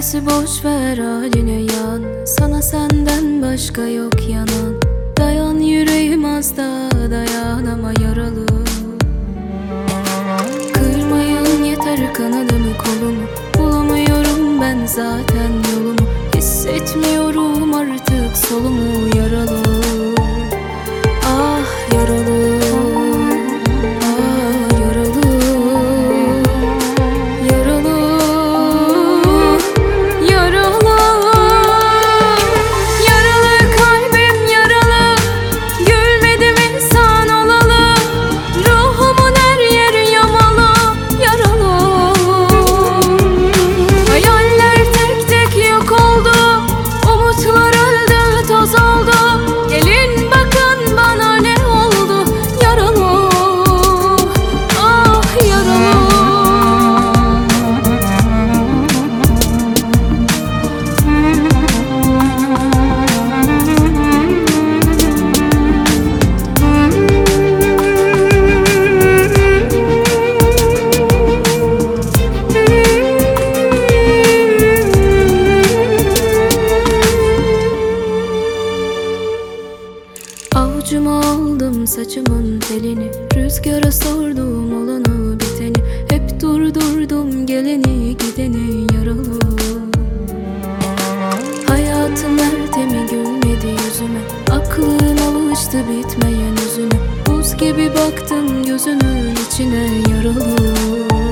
Gerisi boş ver haline yan, sana senden başka yok yanan. Dayan yüreğim az da dayan ama yaralı. Kırmayın yeter kanadımı kolumu, bulamıyorum ben zaten yolumu. Hissetmiyorum artık solumu, yaralı. Ah yaralı. Ah yaralı. Yaralı. Yaralı. Yaralı kalbim yaralı. Gülmedim insan olalı. Ruhumun her yeri yamalı. Yaralı. Hayaller tek tek yok oldu. Umutlar öldü, toz oldu. Gelin bakın bana ne oldu. Yaralı. Ah yaralı. Avucuma aldım saçımın telini, rüzgara sordum olanı biteni. Hep durdurdum geleni gideni, yaralı. Hayatın ertemi gülmedi yüzüme, aklın alıştı bitmeyen yüzüne. Buz gibi baktım gözünün içine, yaralı.